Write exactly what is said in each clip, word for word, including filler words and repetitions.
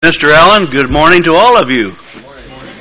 Mister Allen, good morning to all of you. Good morning.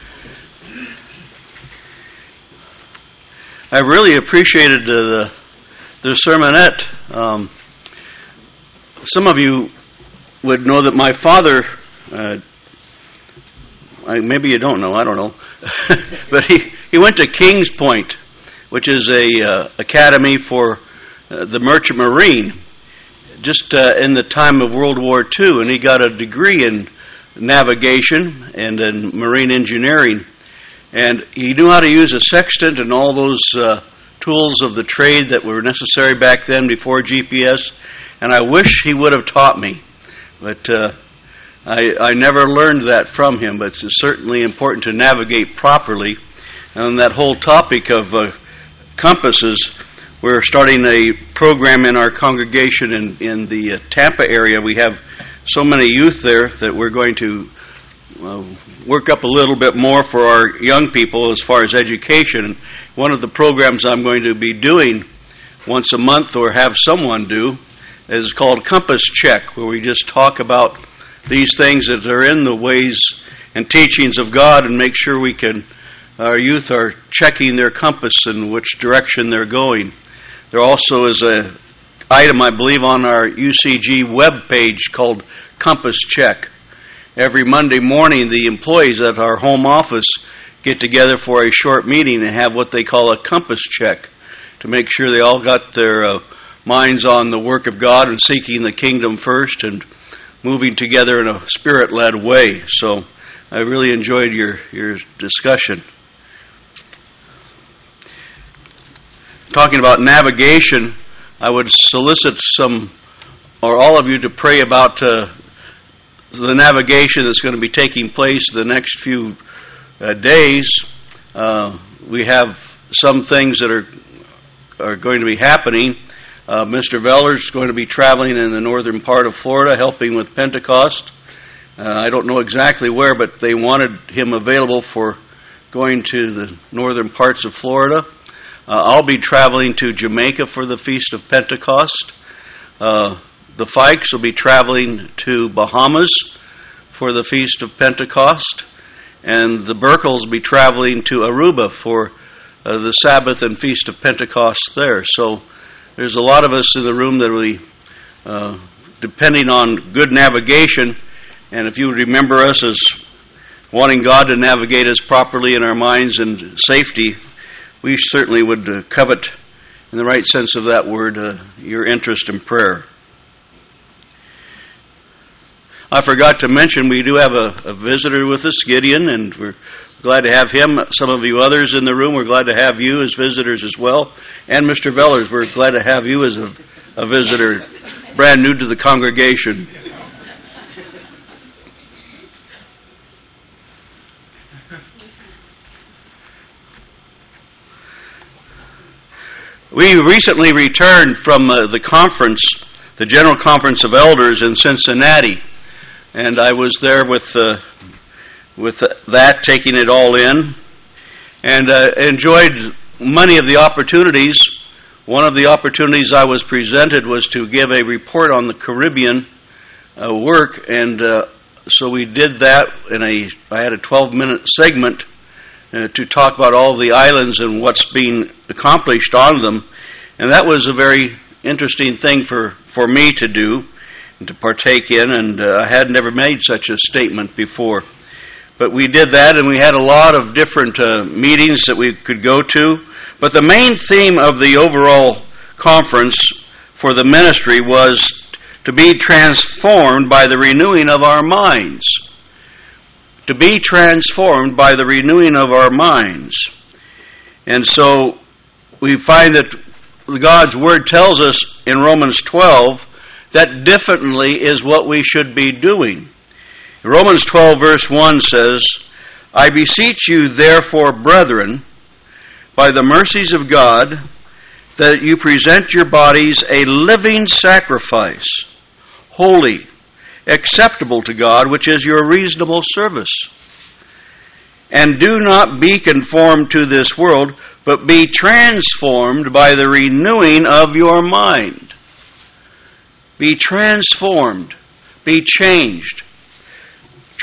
I really appreciated uh, the the sermonette. Um, some of you would know that my father, uh, I, maybe you don't know, I don't know, but he, he went to Kings Point, which is a uh, academy for uh, the Merchant Marine, just uh, in the time of World War Two, and he got a degree in navigation and in marine engineering, and he knew how to use a sextant and all those uh, tools of the trade that were necessary back then before G P S, and I wish he would have taught me, but uh, I, I never learned that from him, but it's certainly important to navigate properly. And that whole topic of uh, compasses, we're starting a program in our congregation in, in the uh, Tampa area. We have so many youth there that we're going to uh, work up a little bit more for our young people as far as education. One of the programs I'm going to be doing once a month, or have someone do, is called Compass Check, where we just talk about these things that are in the ways and teachings of God and make sure we can, our youth are checking their compass and which direction they're going. There also is a item, I believe, on our U C G web page called Compass Check. Every Monday morning, the employees at our home office get together for a short meeting and have what they call a compass check to make sure they all got their uh, minds on the work of God and seeking the kingdom first and moving together in a spirit-led way. So I really enjoyed your, your discussion. Talking about navigation, I would solicit some, or all of you, to pray about uh, the navigation that's going to be taking place the next few uh, days. Uh, we have some things that are are going to be happening. Uh, Mister Veller's is going to be traveling in the northern part of Florida, helping with Pentecost. Uh, I don't know exactly where, but they wanted him available for going to the northern parts of Florida. Uh, I'll be traveling to Jamaica for the Feast of Pentecost. Uh, the Fikes will be traveling to Bahamas for the Feast of Pentecost. And the Burkles will be traveling to Aruba for uh, the Sabbath and Feast of Pentecost there. So there's a lot of us in the room that will be uh, depending on good navigation. And if you remember us as wanting God to navigate us properly in our minds and safety, we certainly would uh, covet, in the right sense of that word, uh, your interest in prayer. I forgot to mention we do have a, a visitor with us, Gideon, and we're glad to have him. Some of you others in the room, we're glad to have you as visitors as well. And Mister Vellers, we're glad to have you as a, a visitor, brand new to the congregation. We recently returned from uh, the conference, the General Conference of Elders in Cincinnati, and I was there with uh, with that, taking it all in, and uh, enjoyed many of the opportunities. One of the opportunities I was presented was to give a report on the Caribbean uh, work, and uh, so we did that. In a, I had a twelve-minute segment Uh, to talk about all the islands and what's being accomplished on them. And that was a very interesting thing for, for me to do and to partake in, and uh, I had never made such a statement before. But we did that, and we had a lot of different uh, meetings that we could go to. But the main theme of the overall conference for the ministry was to be transformed by the renewing of our minds. To be transformed by the renewing of our minds. And so we find that God's Word tells us in Romans twelve that differently is what we should be doing. Romans twelve verse one says, I beseech you therefore, brethren, by the mercies of God, that you present your bodies a living sacrifice, holy, acceptable to God, which is your reasonable service. And do not be conformed to this world, but be transformed by the renewing of your mind. Be transformed. Be changed.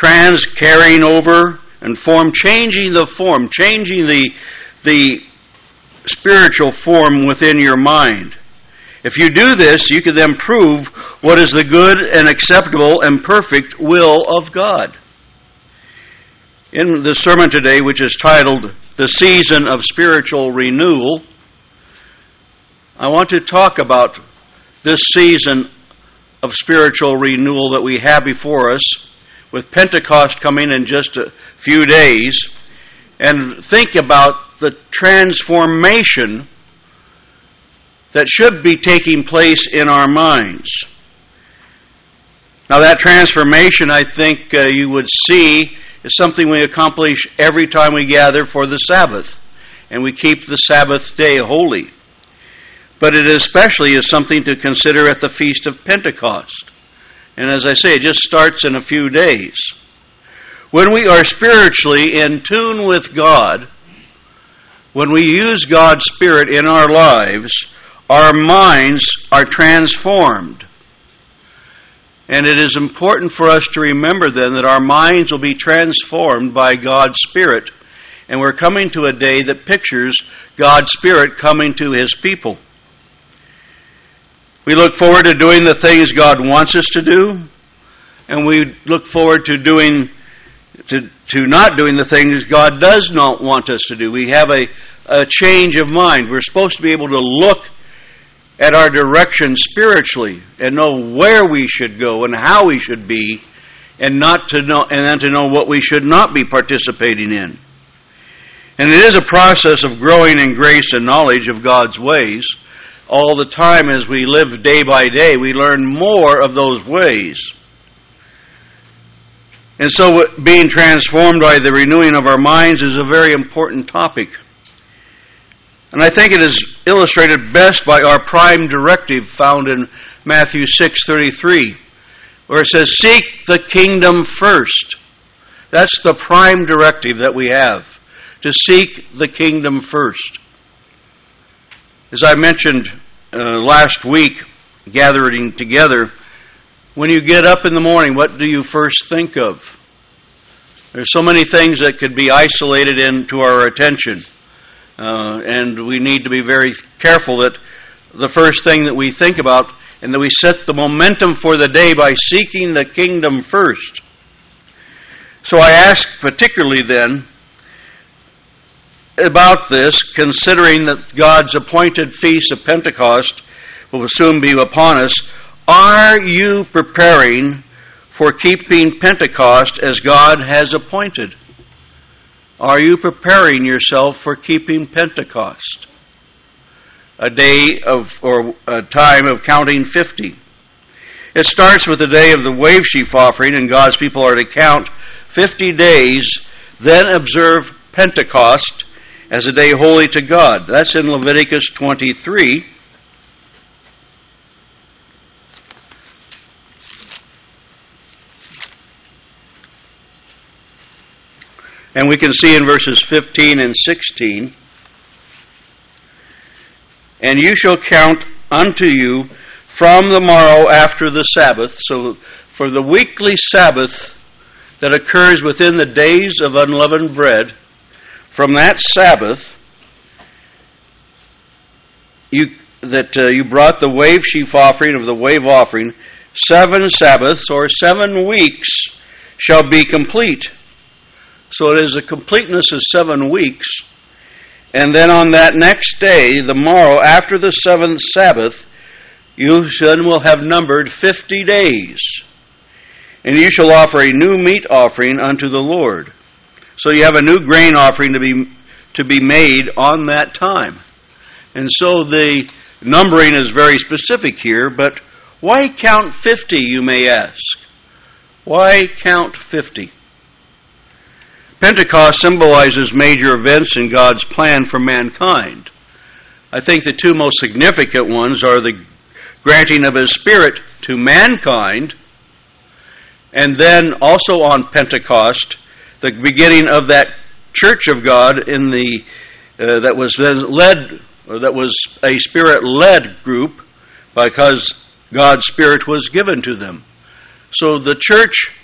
trans carrying over and form, changing the form, changing the, the spiritual form within your mind. If you do this, you can then prove what is the good and acceptable and perfect will of God. In the sermon today, which is titled, The Season of Spiritual Renewal, I want to talk about this season of spiritual renewal that we have before us, with Pentecost coming in just a few days, and think about the transformation that should be taking place in our minds. Now that transformation, I think uh, you would see, is something we accomplish every time we gather for the Sabbath, and we keep the Sabbath day holy. But it especially is something to consider at the Feast of Pentecost. And as I say, it just starts in a few days. When we are spiritually in tune with God, when we use God's Spirit in our lives, our minds are transformed. And it is important for us to remember then that our minds will be transformed by God's Spirit. And we're coming to a day that pictures God's Spirit coming to His people. We look forward to doing the things God wants us to do, and we look forward to doing to, to not doing the things God does not want us to do. We have a, a change of mind. We're supposed to be able to look at our direction spiritually and know where we should go and how we should be, and not to know and then to know what we should not be participating in. And it is a process of growing in grace and knowledge of God's ways. All the time as we live day by day, we learn more of those ways. And so being transformed by the renewing of our minds is a very important topic. And I think it is illustrated best by our prime directive found in Matthew six thirty-three, where it says, "Seek the kingdom first." That's the prime directive that we have, to seek the kingdom first. As I mentioned uh, last week, gathering together, when you get up in the morning, what do you first think of? There's so many things that could be isolated into our attention. Uh, and we need to be very careful that the first thing that we think about, and that we set the momentum for the day by seeking the kingdom first. So I ask particularly then about this, considering that God's appointed feast of Pentecost will soon be upon us. Are you preparing for keeping Pentecost as God has appointed? Are you preparing yourself for keeping Pentecost? A day of, or a time of counting fifty. It starts with the day of the wave sheaf offering, and God's people are to count fifty days, then observe Pentecost as a day holy to God. That's in Leviticus twenty-three. And we can see in verses fifteen and sixteen, "And you shall count unto you from the morrow after the Sabbath," so for the weekly Sabbath that occurs within the days of unleavened bread, from that Sabbath, you that uh, you brought the wave sheaf offering of the wave offering, seven Sabbaths or seven weeks shall be complete. So it is a completeness of seven weeks. And then on that next day, the morrow after the seventh Sabbath, you then will have numbered fifty days. And you shall offer a new meat offering unto the Lord. So you have a new grain offering to be to be made on that time. And so the numbering is very specific here, but why count fifty, you may ask? Why count fifty? Pentecost symbolizes major events in God's plan for mankind. I think the two most significant ones are the granting of His Spirit to mankind, and then also on Pentecost, the beginning of that church of God in the uh, that was led, or that was a Spirit-led group, because God's Spirit was given to them. So the church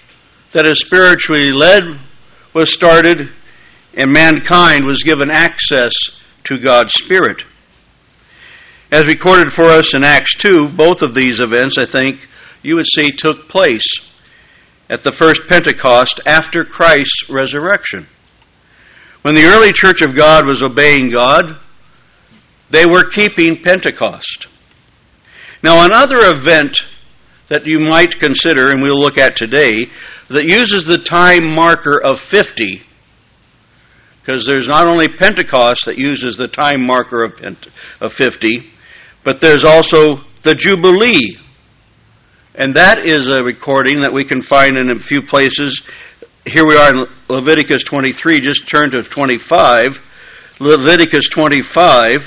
that is spiritually led was started, and mankind was given access to God's Spirit. As recorded for us in Acts two, both of these events, I think, you would see took place at the first Pentecost after Christ's resurrection. When the early church of God was obeying God, they were keeping Pentecost. Now, another event that you might consider, and we'll look at today, that uses the time marker of fifty, because there's not only Pentecost that uses the time marker of, Pent- of fifty, but there's also the Jubilee. And that is a recording that we can find in a few places. Here we are in Leviticus twenty-three. Just turn to twenty-five. Leviticus twenty-five.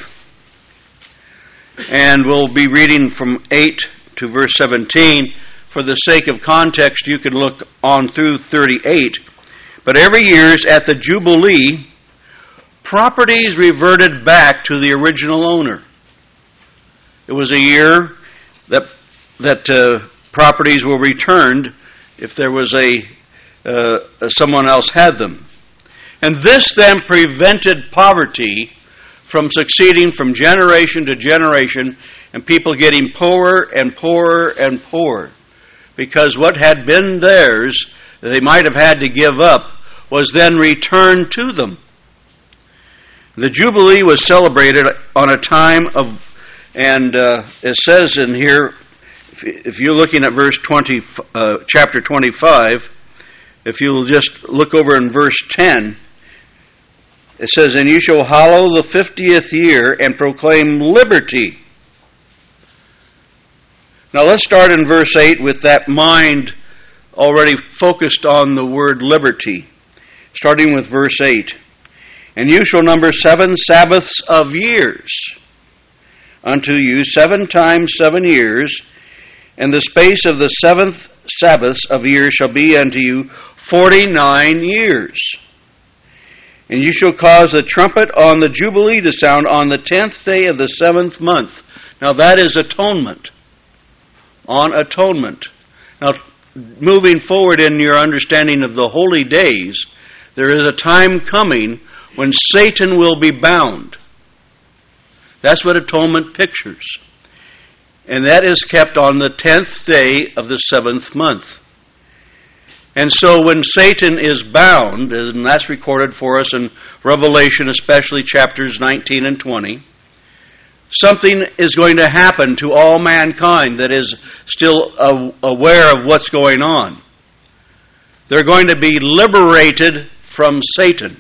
And we'll be reading from eight to verse seventeen. For the sake of context, you can look on through thirty-eight. But every year at the Jubilee, properties reverted back to the original owner. It was a year that that uh, properties were returned if there was a uh, someone else had them. And this then prevented poverty from succeeding from generation to generation, and people getting poorer and poorer and poorer. Because what had been theirs, that they might have had to give up, was then returned to them. The Jubilee was celebrated on a time of, and uh, it says in here, if you're looking at verse twenty, uh, chapter twenty-five, if you'll just look over in verse ten, it says, "And you shall hallow the fiftieth year and proclaim liberty." Now let's start in verse eight with that mind already focused on the word liberty. Starting with verse eight. "And you shall number seven Sabbaths of years unto you, seven times seven years, and the space of the seventh Sabbaths of years shall be unto you forty-nine years. And you shall cause the trumpet on the Jubilee to sound on the tenth day of the seventh month." Now that is atonement. On atonement. Now, moving forward in your understanding of the holy days, there is a time coming when Satan will be bound. That's what atonement pictures. And that is kept on the tenth day of the seventh month. And so when Satan is bound, and that's recorded for us in Revelation, especially chapters nineteen and twenty, something is going to happen to all mankind that is still aware of what's going on. They're going to be liberated from Satan.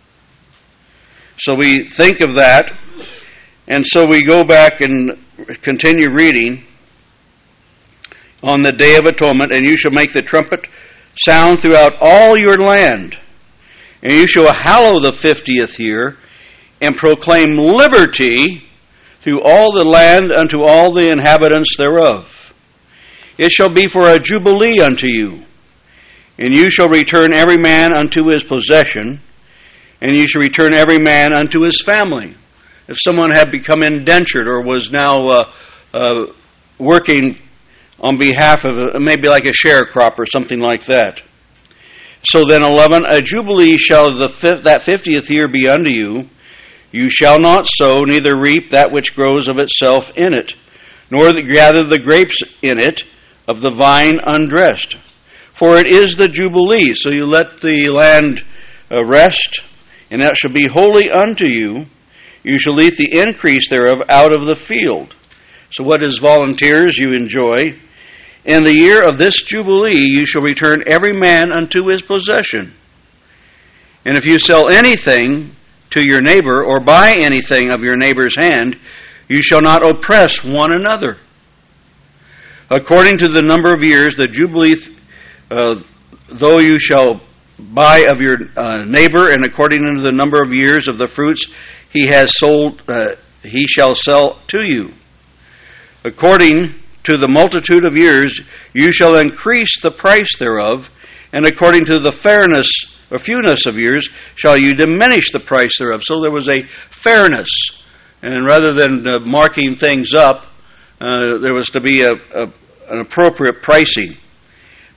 So we think of that, and so we go back and continue reading on the Day of Atonement, "And you shall make the trumpet sound throughout all your land, and you shall hallow the fiftieth year, and proclaim liberty through all the land unto all the inhabitants thereof. It shall be for a jubilee unto you, and you shall return every man unto his possession, and you shall return every man unto his family." If someone had become indentured or was now uh, uh, working on behalf of a, maybe like a sharecropper or something like that. "So then, eleven, a jubilee shall the fifth, that fiftieth year be unto you. You shall not sow, neither reap that which grows of itself in it, nor gather the grapes in it of the vine undressed. For it is the jubilee. So you let the land uh, rest, and that shall be holy unto you. You shall eat the increase thereof out of the field." So what is volunteers you enjoy? "In the year of this jubilee you shall return every man unto his possession. And if you sell anything to your neighbor, or buy anything of your neighbor's hand, you shall not oppress one another. According to the number of years, the jubilee, uh, though you shall buy of your uh, neighbor, and according to the number of years of the fruits he has sold, uh, he shall sell to you. According to the multitude of years, you shall increase the price thereof, and according to the fairness or fewness of years, shall you diminish the price thereof." So there was a fairness, and rather than uh, marking things up, uh, there was to be a, a, an appropriate pricing.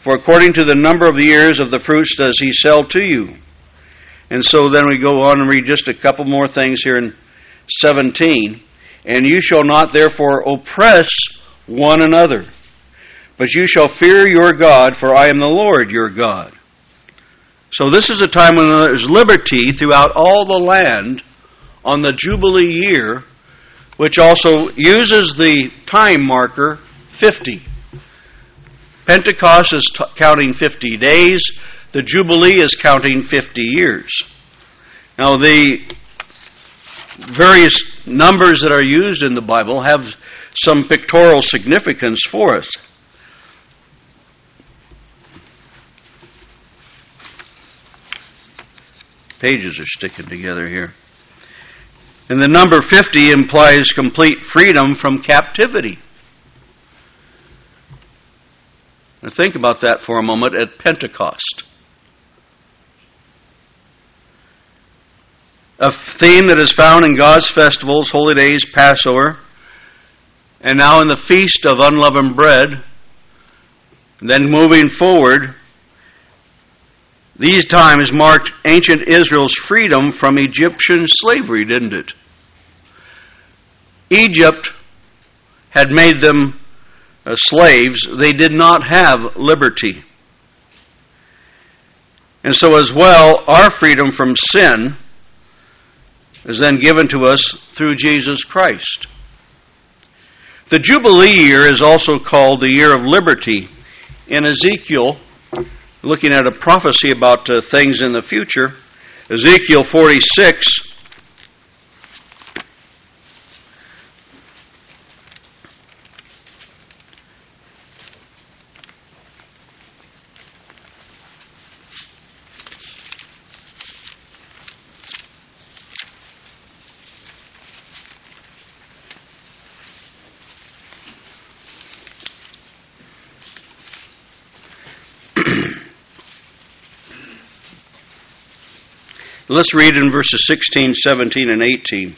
For according to the number of the years of the fruits does he sell to you. And so then we go on and read just a couple more things here in seventeen. And you shall not therefore oppress one another, but you shall fear your God, for I am the Lord your God. So this is a time when there is liberty throughout all the land on the Jubilee year, which also uses the time marker fifty. Pentecost is t- counting fifty days. The Jubilee is counting fifty years. Now, the various numbers that are used in the Bible have some pictorial significance for us. Pages are sticking together here. And the number fifty implies complete freedom from captivity. Now think about that for a moment at Pentecost. A theme that is found in God's festivals, holy days, Passover, and now in the Feast of Unleavened Bread. And then moving forward, these times marked ancient Israel's freedom from Egyptian slavery, didn't it? Egypt had made them uh, slaves. They did not have liberty. And so as well, our freedom from sin is then given to us through Jesus Christ. The Jubilee year is also called the year of liberty. In Ezekiel, looking at a prophecy about uh, things in the future, Ezekiel forty-six, let's read in verses sixteen, seventeen, and eighteen.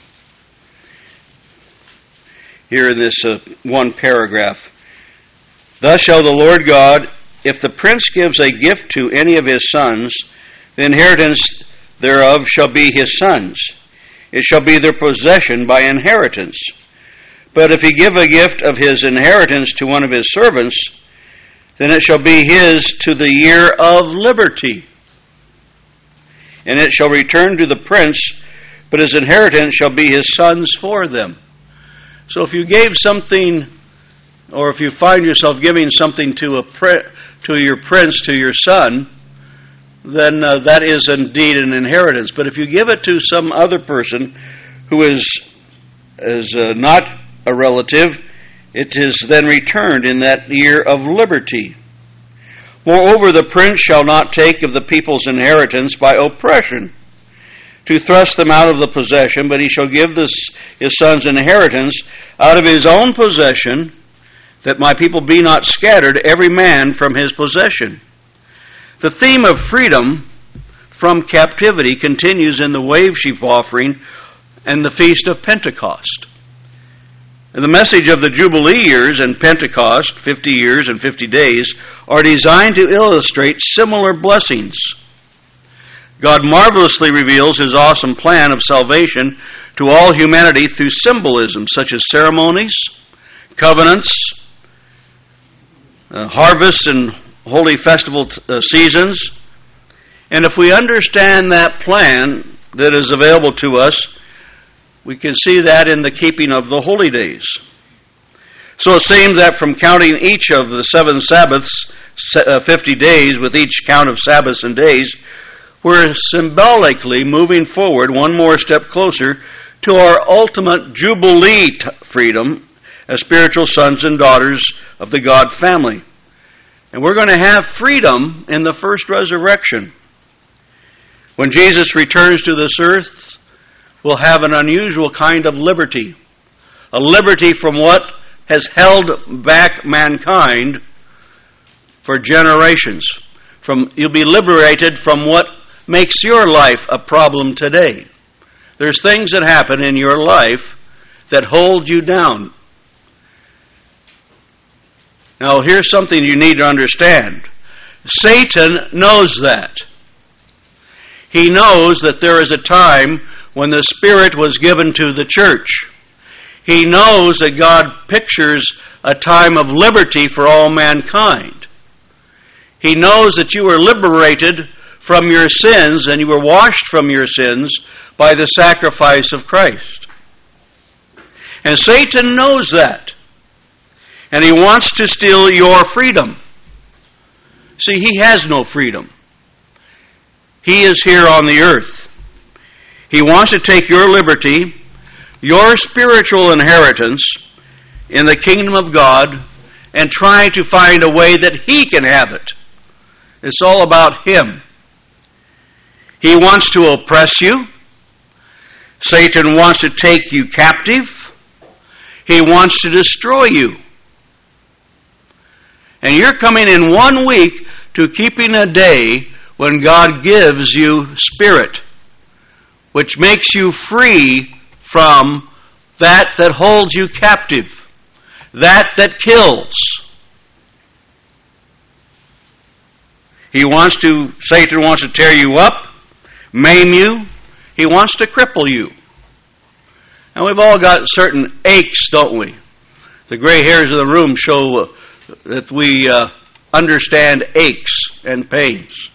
Here in this uh, one paragraph. Thus shall the Lord God, if the prince gives a gift to any of his sons, the inheritance thereof shall be his sons. It shall be their possession by inheritance. But if he give a gift of his inheritance to one of his servants, then it shall be his to the year of liberty. And it shall return to the prince, but his inheritance shall be his sons for them. So if you gave something, or if you find yourself giving something to a to your prince, to your son, then uh, that is indeed an inheritance. But if you give it to some other person who is, is uh, not a relative, it is then returned in that year of liberty. Moreover, the prince shall not take of the people's inheritance by oppression, to thrust them out of the possession, but he shall give this, his son's inheritance out of his own possession, that my people be not scattered, every man from his possession. The theme of freedom from captivity continues in the wave sheaf offering and the Feast of Pentecost. And the message of the Jubilee years and Pentecost, fifty years and fifty days, are designed to illustrate similar blessings. God marvelously reveals his awesome plan of salvation to all humanity through symbolism such as ceremonies, covenants, uh, harvests and holy festival t- uh, seasons. And if we understand that plan that is available to us, we can see that in the keeping of the holy days. So it seems that from counting each of the seven Sabbaths, fifty days, with each count of Sabbaths and days, we're symbolically moving forward one more step closer to our ultimate Jubilee t- freedom as spiritual sons and daughters of the God family. And we're going to have freedom in the first resurrection. When Jesus returns to this earth, we'll have an unusual kind of liberty. A liberty from what has held back mankind for generations. From, you'll be liberated from what makes your life a problem today. There's things that happen in your life that hold you down. Now, here's something you need to understand. Satan knows that. He knows that there is a time when the Spirit was given to the church. He knows that God pictures a time of liberty for all mankind. He knows that you were liberated from your sins and you were washed from your sins by the sacrifice of Christ. And Satan knows that. And he wants to steal your freedom. See, he has no freedom. He is here on the earth. He wants to take your liberty, your spiritual inheritance in the kingdom of God, and try to find a way that he can have it. It's all about him. He wants to oppress you. Satan wants to take you captive. He wants to destroy you. And you're coming in one week to keeping a day when God gives you Spirit, which makes you free from that that holds you captive, that that kills. He wants to, Satan wants to tear you up, maim you. He wants to cripple you. And we've all got certain aches, don't we? The gray hairs in the room show uh, that we uh, understand aches and pains.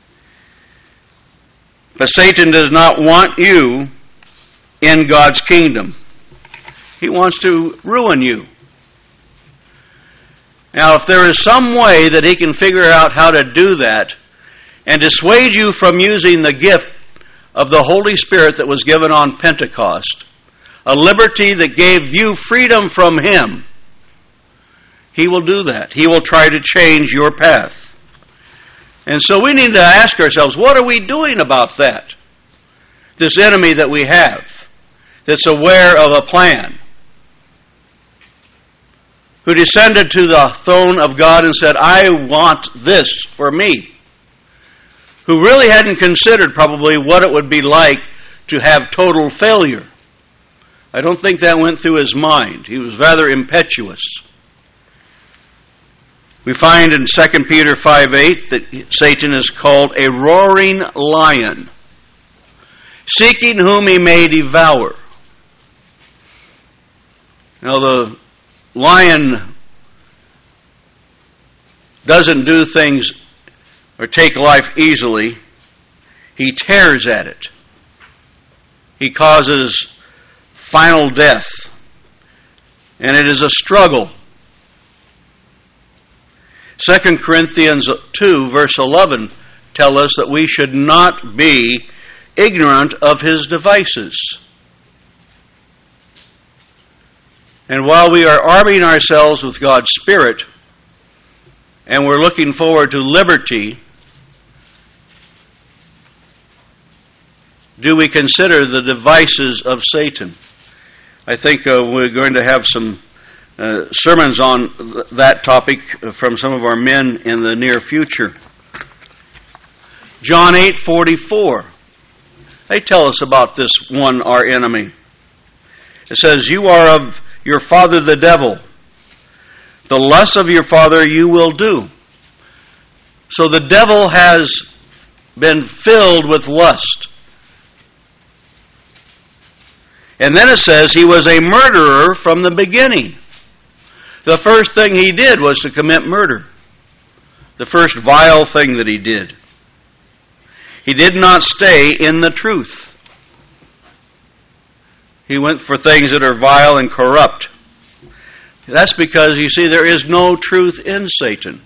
But Satan does not want you in God's kingdom. He wants to ruin you. Now, if there is some way that he can figure out how to do that and dissuade you from using the gift of the Holy Spirit that was given on Pentecost, a liberty that gave you freedom from him, he will do that. He will try to change your path. And so we need to ask ourselves, what are we doing about that? This enemy that we have, that's aware of a plan, who descended to the throne of God and said, I want this for me. Who really hadn't considered probably what it would be like to have total failure. I don't think that went through his mind. He was rather impetuous. We find in Second Peter five eight that Satan is called a roaring lion, seeking whom he may devour. Now the lion doesn't do things or take life easily. He tears at it. He causes final death. And it is a struggle. Second Corinthians two, verse eleven, tell us that we should not be ignorant of his devices. And while we are arming ourselves with God's Spirit, and we're looking forward to liberty, do we consider the devices of Satan? I think uh, we're going to have some uh, sermons on th- that topic from some of our men in the near future. John eight forty-four. They tell us about this one, our enemy. It says, you are of your father the devil. The lusts of your father you will do. So the devil has been filled with lust. And then it says he was a murderer from the beginning. The first thing he did was to commit murder. The first vile thing that he did. He did not stay in the truth. He went for things that are vile and corrupt. That's because, you see, there is no truth in Satan.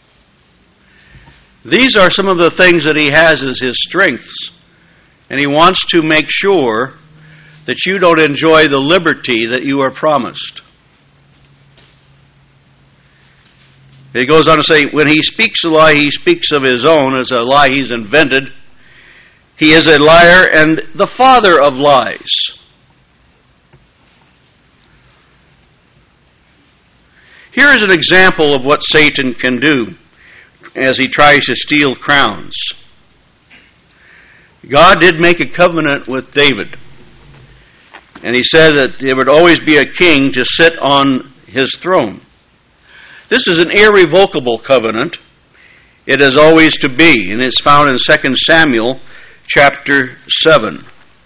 These are some of the things that he has as his strengths. And he wants to make sure that you don't enjoy the liberty that you are promised. He goes on to say, when he speaks a lie, he speaks of his own as a lie he's invented. He is a liar and the father of lies. Here is an example of what Satan can do as he tries to steal crowns. God did make a covenant with David. And he said that there would always be a king to sit on his throne. This is an irrevocable covenant. it is always to be, and it's found in Second Samuel chapter seven.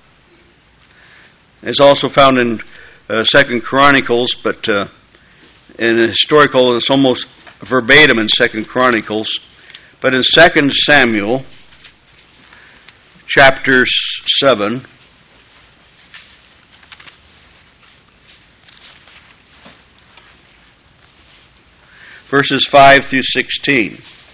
It's also found in uh, Second Chronicles, but uh, in historical, it's almost verbatim in Second Chronicles. But in Second Samuel chapter seven, verses five through sixteen.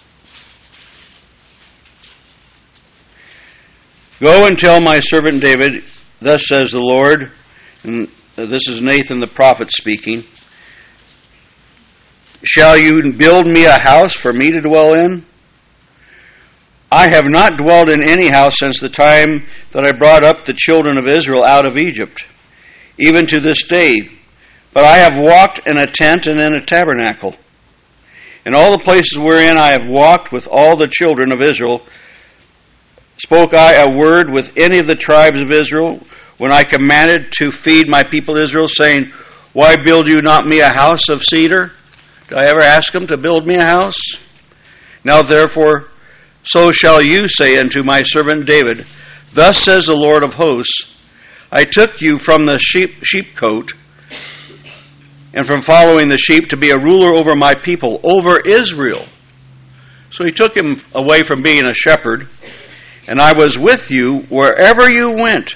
Go and tell my servant David, thus says the Lord, and this is Nathan the prophet speaking, shall you build me a house for me to dwell in? I have not dwelled in any house since the time that I brought up the children of Israel out of Egypt, even to this day. But I have walked in a tent and in a tabernacle. In all the places wherein I have walked with all the children of Israel, spoke I a word with any of the tribes of Israel, when I commanded to feed my people Israel, saying, why build you not me a house of cedar? Did I ever ask them to build me a house? Now therefore, so shall you say unto my servant David, thus says the Lord of hosts, I took you from the sheep sheepcote, and from following the sheep, to be a ruler over my people, over Israel. So he took him away from being a shepherd, and I was with you wherever you went.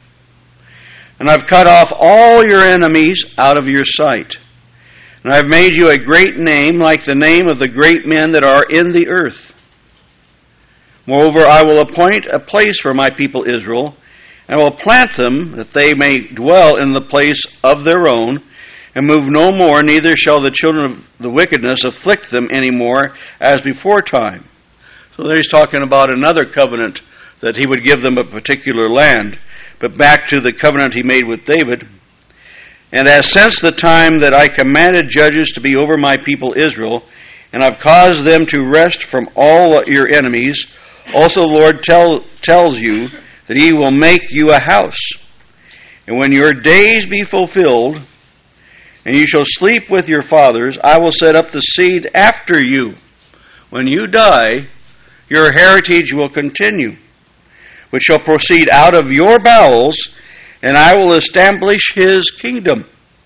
And I've cut off all your enemies out of your sight. And I've made you a great name, like the name of the great men that are in the earth. Moreover, I will appoint a place for my people Israel, and will plant them, that they may dwell in the place of their own, and move no more, neither shall the children of the wickedness afflict them any more, as before time. So there he's talking about another covenant, that he would give them a particular land. But back to the covenant he made with David. And as since the time that I commanded judges to be over my people Israel, and I've caused them to rest from all your enemies, also the Lord tell, tells you that he will make you a house. And when your days be fulfilled, and you shall sleep with your fathers, I will set up the seed after you. When you die, your heritage will continue, which shall proceed out of your bowels, and I will establish his kingdom.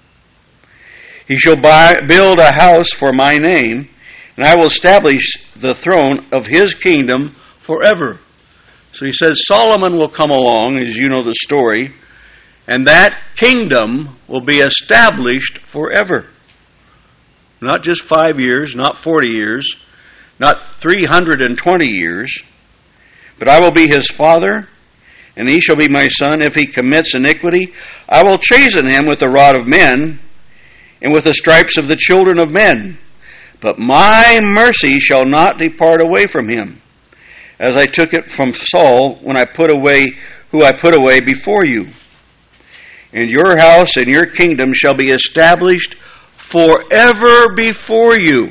He shall buy, build a house for my name, and I will establish the throne of his kingdom forever. So he says Solomon will come along, as you know the story, and that kingdom will be established forever. Not just five years, not forty years, not three hundred twenty years, but I will be his father, and he shall be my son. If he commits iniquity, I will chasten him with the rod of men, and with the stripes of the children of men. But my mercy shall not depart away from him, as I took it from Saul, when I put away who I put away before you. And your house and your kingdom shall be established forever before you.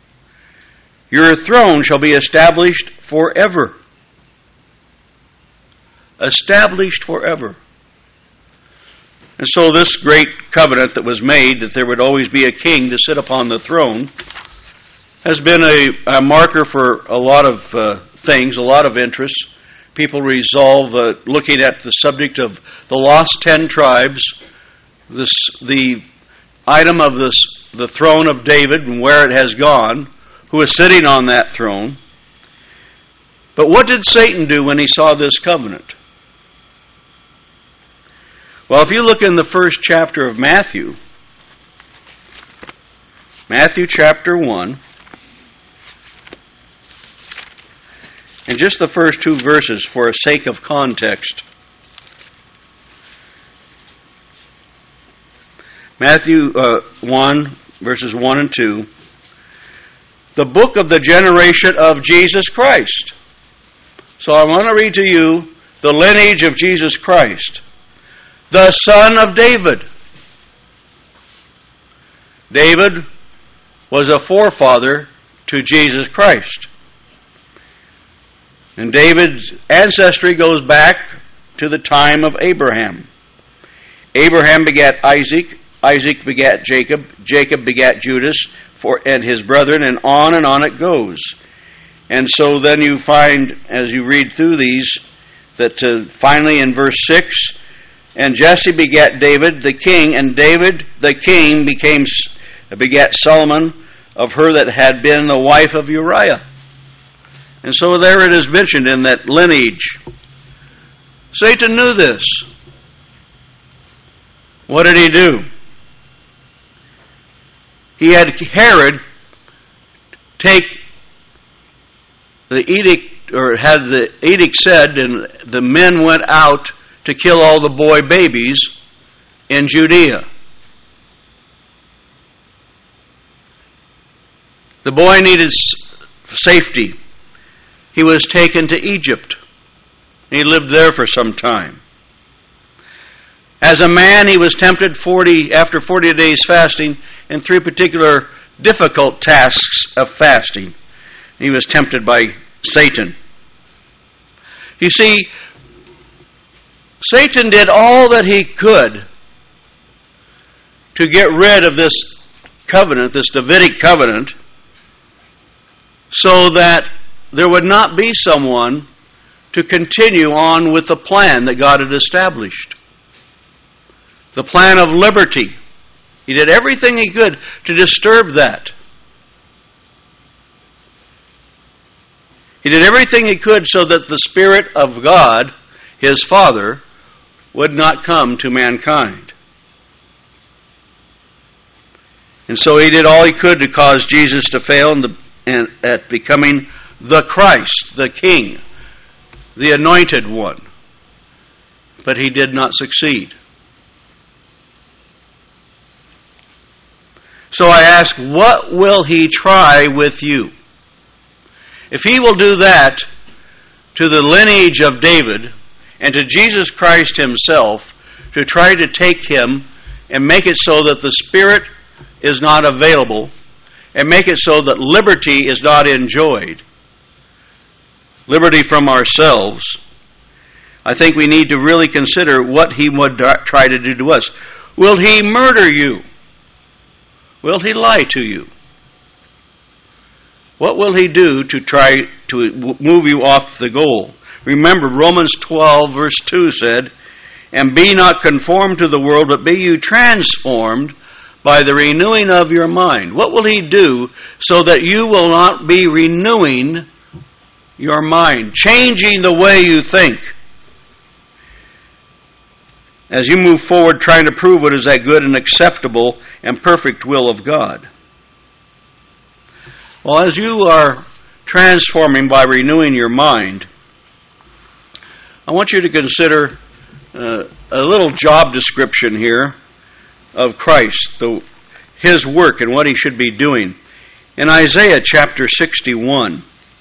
Your throne shall be established forever. Established forever. And so this great covenant that was made, that there would always be a king to sit upon the throne, has been a, a marker for a lot of uh, things, a lot of interests. People resolve uh, looking at the subject of the lost ten tribes, this, the item of this, the throne of David and where it has gone, who is sitting on that throne. But what did Satan do when he saw this covenant? Well, if you look in the first chapter of Matthew, Matthew chapter one, and just the first two verses for a sake of context. Matthew uh, one, verses one and two. The book of the generation of Jesus Christ. So I want to read to you the lineage of Jesus Christ, the son of David. David was a forefather to Jesus Christ. And David's ancestry goes back to the time of Abraham. Abraham begat Isaac, Isaac begat Jacob, Jacob begat Judas for, and his brethren, and on and on it goes. And so then you find, as you read through these, that uh, finally in verse six, and Jesse begat David the king, and David the king became begat Solomon of her that had been the wife of Uriah. And so there it is mentioned in that lineage. Satan knew this. What did he do? He had Herod take the edict, or had the edict said, and the men went out to kill all the boy babies in Judea. The boy needed safety. He was taken to Egypt. He lived there for some time. As a man, he was tempted forty after forty days fasting in three particular difficult tasks of fasting. He was tempted by Satan. You see, Satan did all that he could to get rid of this covenant, this Davidic covenant, so that there would not be someone to continue on with the plan that God had established. The plan of liberty. He did everything he could to disturb that. He did everything he could so that the Spirit of God, his Father, would not come to mankind. And so he did all he could to cause Jesus to fail in the, in, at becoming the Christ, the King, the Anointed One. But he did not succeed. So I ask, what will he try with you? If he will do that to the lineage of David and to Jesus Christ himself, to try to take him and make it so that the Spirit is not available, and make it so that liberty is not enjoyed, liberty from ourselves, I think we need to really consider what he would try to do to us. Will he murder you? Will he lie to you? What will he do to try to move you off the goal? Remember, Romans twelve verse two said, and be not conformed to the world, but be you transformed by the renewing of your mind. What will he do so that you will not be renewing your mind, changing the way you think, as you move forward trying to prove what is that good and acceptable and perfect will of God? Well, as you are transforming by renewing your mind, I want you to consider uh, a little job description here of Christ, the, his work and what he should be doing. In Isaiah chapter sixty-one,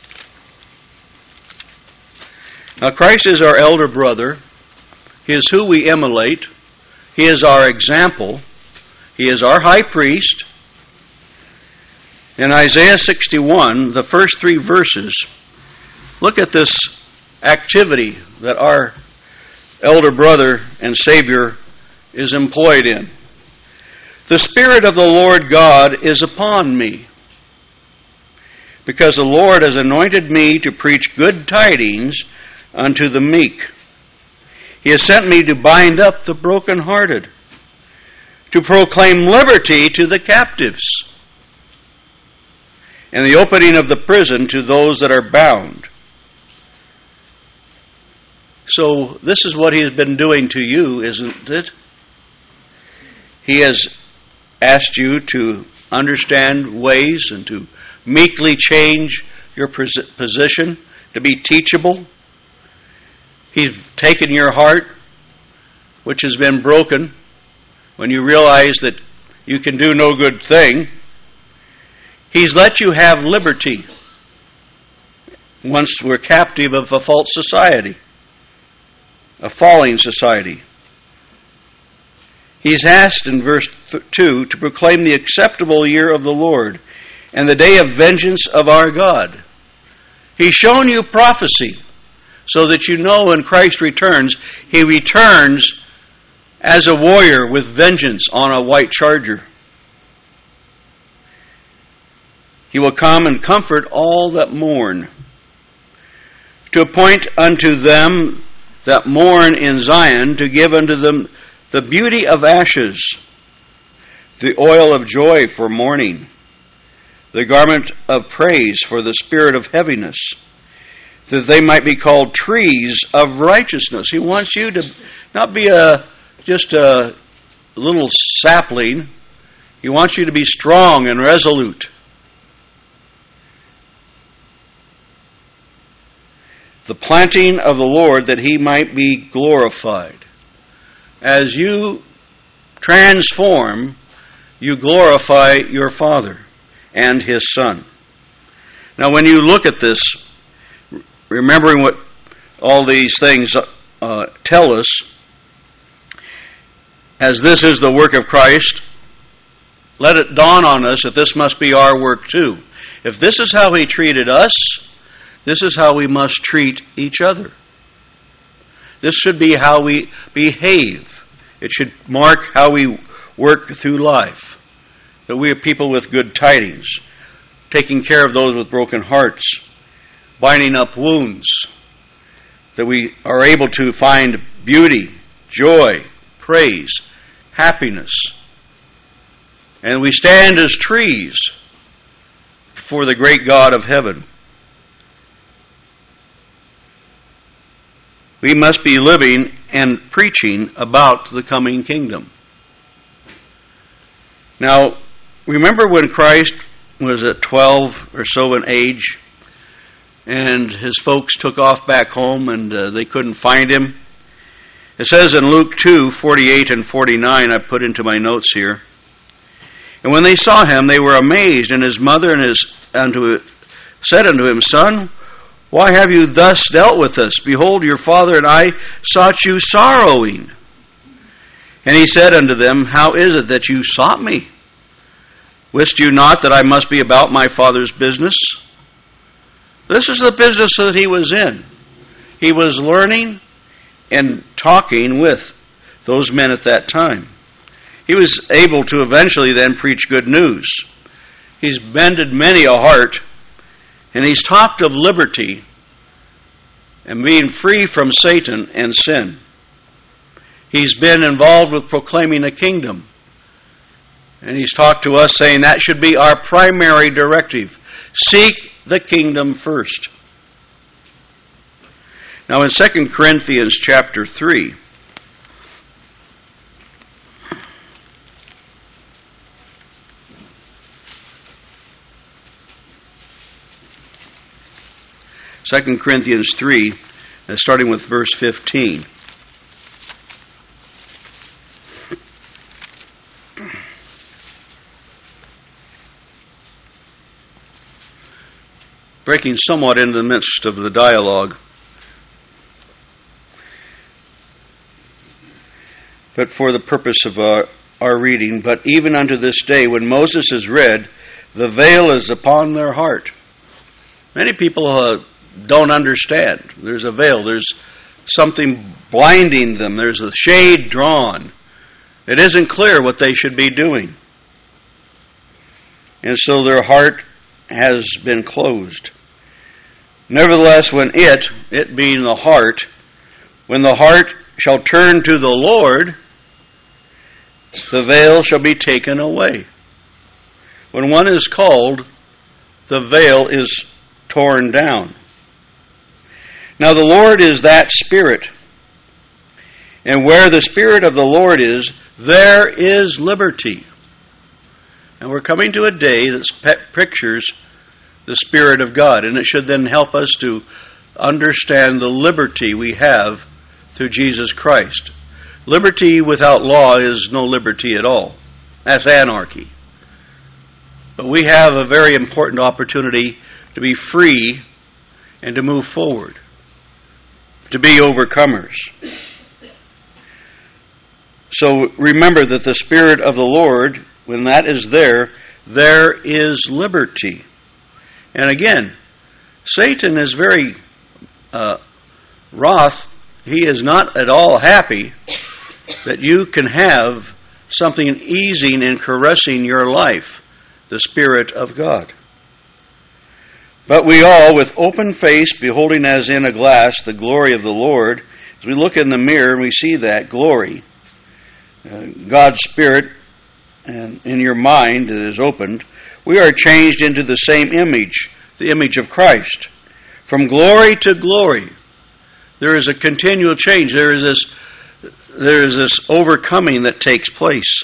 now Christ is our elder brother. He is who we emulate. He is our example. He is our high priest. In Isaiah sixty-one, the first three verses, look at this activity that our elder brother and Savior is employed in. The Spirit of the Lord God is upon me, because the Lord has anointed me to preach good tidings unto the meek. He has sent me to bind up the brokenhearted, to proclaim liberty to the captives, and the opening of the prison to those that are bound. So this is what he has been doing to you, isn't it? He has asked you to understand ways and to meekly change your position, to be teachable. He's taken your heart, which has been broken, when you realize that you can do no good thing. He's let you have liberty. Once we're captive of a false society, a falling society. He's asked in verse two to proclaim the acceptable year of the Lord and the day of vengeance of our God. He's shown you prophecy so that you know when Christ returns, he returns as a warrior with vengeance on a white charger. He will come and comfort all that mourn. to appoint unto them that mourn in Zion, to give unto them the beauty of ashes, the oil of joy for mourning, the garment of praise for the spirit of heaviness, that they might be called trees of righteousness. He wants you to not be a just a little sapling. He wants you to be strong and resolute. The planting of the Lord, that he might be glorified. As you transform, you glorify your Father and his Son. Now when you look at this, remembering what all these things uh, tell us, as this is the work of Christ, let it dawn on us that this must be our work too. If this is how he treated us, this is how we must treat each other. This should be how we behave. It should mark how we work through life. That we are people with good tidings, taking care of those with broken hearts, binding up wounds, that we are able to find beauty, joy, praise, happiness. And we stand as trees before the great God of heaven. We must be living and preaching about the coming kingdom. Now, remember when Christ was at twelve or so in age, and his folks took off back home and uh, they couldn't find him? It says in Luke two, forty-eight and forty-nine, I put into my notes here, and when they saw him, they were amazed, and his mother and his unto said unto him, Son, why have you thus dealt with us? Behold, your father and I sought you sorrowing. And he said unto them, How is it that you sought me? Wist you not that I must be about my Father's business? This is the business that he was in. He was learning and talking with those men at that time. He was able to eventually then preach good news. He's mended many a heart, and he's talked of liberty and being free from Satan and sin. He's been involved with proclaiming a kingdom. And he's talked to us saying that should be our primary directive. Seek the kingdom first. Now in Second Corinthians chapter three, Second Corinthians three, uh, starting with verse fifteen. Breaking somewhat into the midst of the dialogue. But for the purpose of our, our reading, but even unto this day, when Moses is read, the veil is upon their heart. Many people uh, don't understand. There's a veil. There's something blinding them. There's a shade drawn. It isn't clear what they should be doing. And so their heart has been closed. Nevertheless, when it, it being the heart, when the heart shall turn to the Lord, the veil shall be taken away. When one is called, the veil is torn down. Now the Lord is that Spirit, and where the Spirit of the Lord is, there is liberty. And we're coming to a day that pictures the Spirit of God, and it should then help us to understand the liberty we have through Jesus Christ. Liberty without law is no liberty at all. That's anarchy. But we have a very important opportunity to be free and to move forward, to be overcomers. So remember that the Spirit of the Lord, when that is there, there is liberty. And again, Satan is very uh, wroth. He is not at all happy that you can have something easing and caressing your life, the Spirit of God. But we all, with open face, beholding as in a glass the glory of the Lord, as we look in the mirror and we see that glory, uh, God's Spirit, and in your mind that is opened, we are changed into the same image, the image of Christ. From glory to glory, there is a continual change. There is this, there is this overcoming that takes place,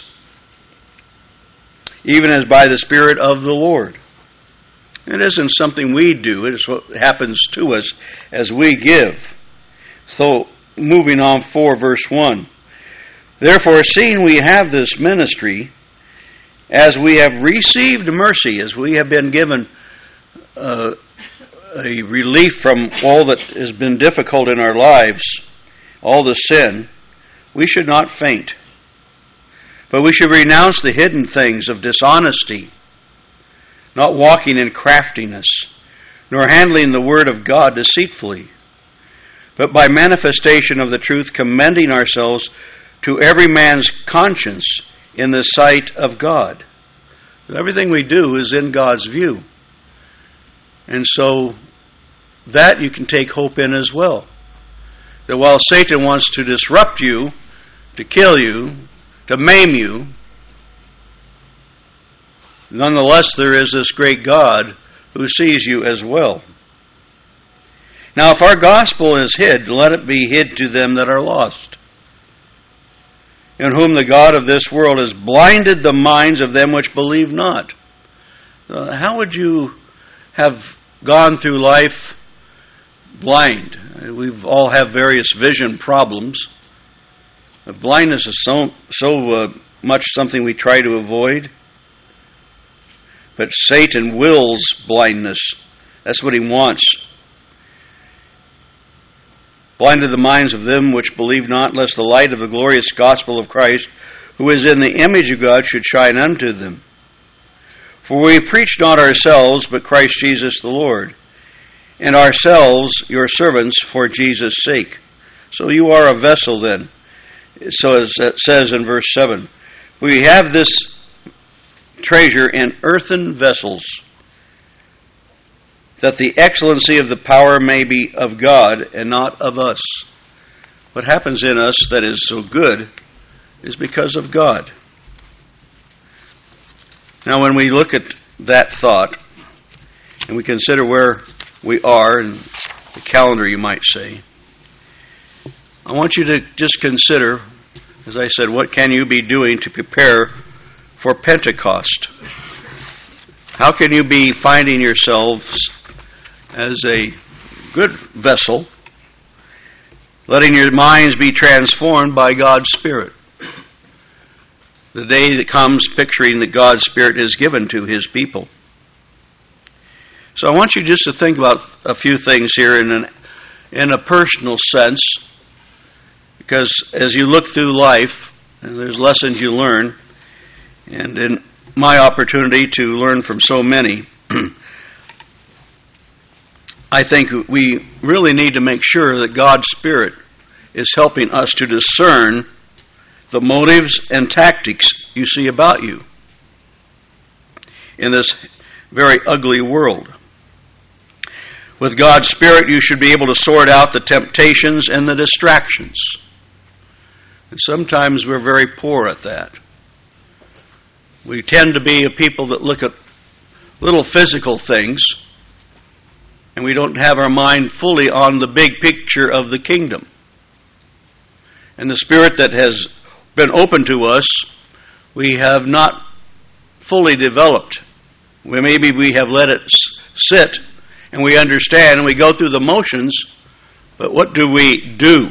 even as by the Spirit of the Lord. It isn't something we do. It is what happens to us as we give. So, moving on, four, verse one. Therefore, seeing we have this ministry, as we have received mercy, as we have been given uh, a relief from all that has been difficult in our lives, all the sin, we should not faint. But we should renounce the hidden things of dishonesty, not walking in craftiness, nor handling the word of God deceitfully, but by manifestation of the truth, commending ourselves to every man's conscience in the sight of God. Everything we do is in God's view. And so that you can take hope in as well. That while Satan wants to disrupt you, to kill you, to maim you, nonetheless there is this great God who sees you as well. Now if our gospel is hid, let it be hid to them that are lost, in whom the God of this world has blinded the minds of them which believe not. Uh, how would you have gone through life blind? We've all have various vision problems. Uh, blindness is so, so uh, much something we try to avoid. But Satan wills blindness. That's what he wants. Blinded the minds of them which believe not, lest the light of the glorious gospel of Christ, who is in the image of God, should shine unto them. For we preach not ourselves, but Christ Jesus the Lord, and ourselves your servants for Jesus' sake. So you are a vessel then. So as it says in verse seven, we have this treasure in earthen vessels, that the excellency of the power may be of God and not of us. What happens in us that is so good is because of God. Now when we look at that thought, and we consider where we are in the calendar, you might say, I want you to just consider, as I said, what can you be doing to prepare for Pentecost? How can you be finding yourselves as a good vessel, letting your minds be transformed by God's Spirit? The day that comes picturing that God's Spirit is given to His people. So I want you just to think about a few things here in an, in a personal sense, because as you look through life, and there's lessons you learn, and in my opportunity to learn from so many, I think we really need to make sure that God's Spirit is helping us to discern the motives and tactics you see about you in this very ugly world. With God's Spirit, you should be able to sort out the temptations and the distractions. And sometimes we're very poor at that. We tend to be a people that look at little physical things, and we don't have our mind fully on the big picture of the kingdom. And the Spirit that has been open to us, we have not fully developed. We, maybe we have let it sit, and we understand, and we go through the motions, but what do we do?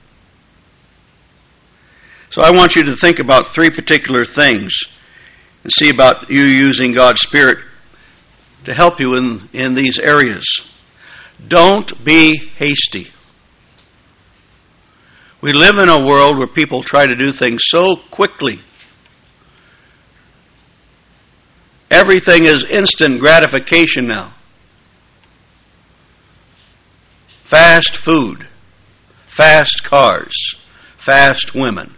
So I want you to think about three particular things and see about you using God's Spirit to help you in, in these areas. Don't be hasty. We live in a world where people try to do things so quickly. Everything is instant gratification now. Fast food, fast cars, fast women.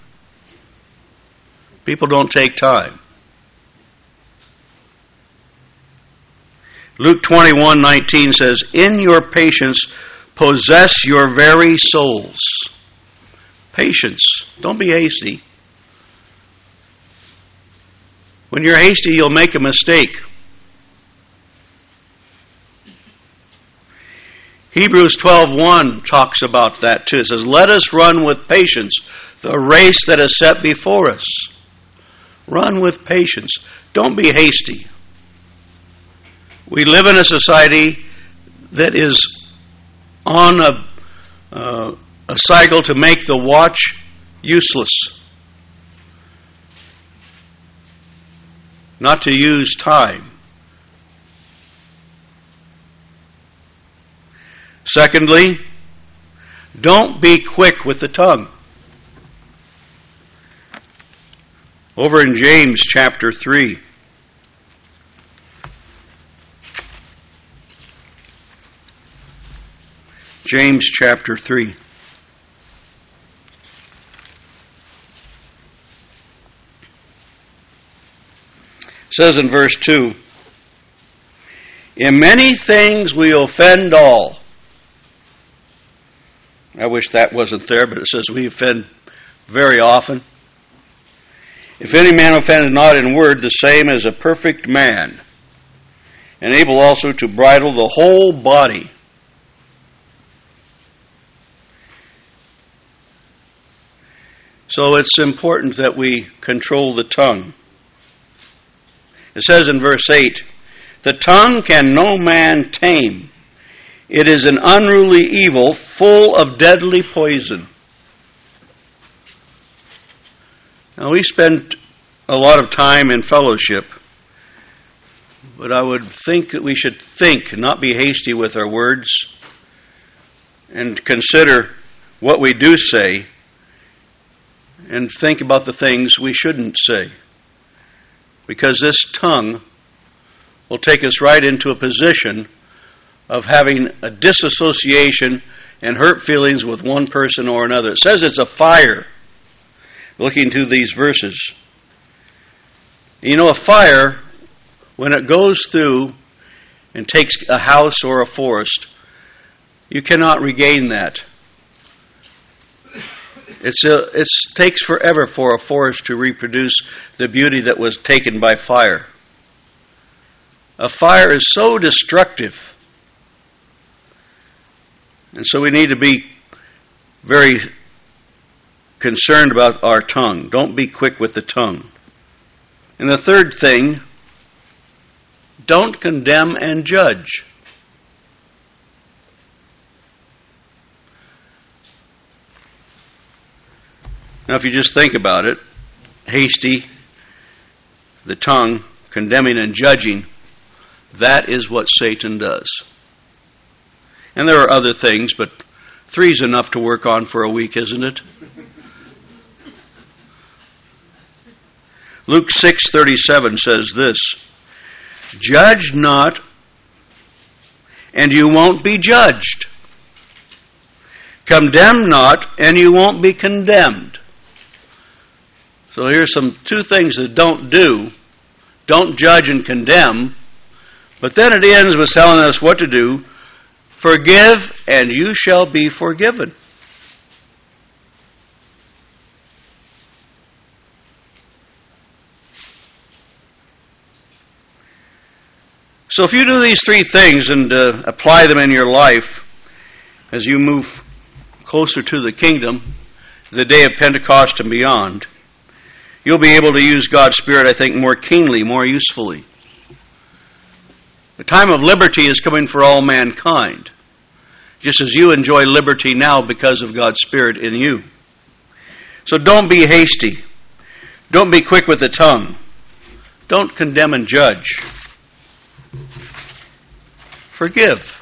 People don't take time. Luke twenty-one nineteen says, in your patience possess your very souls. Patience. Don't be hasty. When you're hasty, you'll make a mistake. Hebrews twelve one talks about that too. It says, let us run with patience the race that is set before us. Run with patience. Don't be hasty. We live in a society that is on a, uh, a cycle to make the watch useless. Not to use time. Secondly, don't be quick with the tongue. Over in James chapter three. James chapter three. It says in verse two, in many things we offend all. I wish that wasn't there, but it says we offend very often. If any man offend not in word, the same as a perfect man, and able also to bridle the whole body. So it's important that we control the tongue. It says in verse eight, the tongue can no man tame. It is an unruly evil, full of deadly poison. Now we spend a lot of time in fellowship, but I would think that we should think, not be hasty with our words, and consider what we do say, and think about the things we shouldn't say. Because this tongue will take us right into a position of having a disassociation and hurt feelings with one person or another. It says it's a fire. Looking to these verses. You know, a fire, when it goes through and takes a house or a forest, you cannot regain that. It's a, it takes forever for a forest to reproduce the beauty that was taken by fire. A fire is so destructive. And so we need to be very concerned about our tongue. Don't be quick with the tongue. And the third thing, don't condemn and judge. Now, if you just think about it, hasty, the tongue, condemning and judging, that is what Satan does. And there are other things, but three's enough to work on for a week, isn't it? Luke six thirty-seven says this, judge not, and you won't be judged. Condemn not, and you won't be condemned. So here's some two things that don't do. Don't judge and condemn. But then it ends with telling us what to do. Forgive, and you shall be forgiven. So if you do these three things and uh, apply them in your life as you move closer to the kingdom, the day of Pentecost and beyond, you'll be able to use God's Spirit, I think, more keenly, more usefully. The time of liberty is coming for all mankind, just as you enjoy liberty now because of God's Spirit in you. So don't be hasty. Don't be quick with the tongue. Don't condemn and judge. Forgive.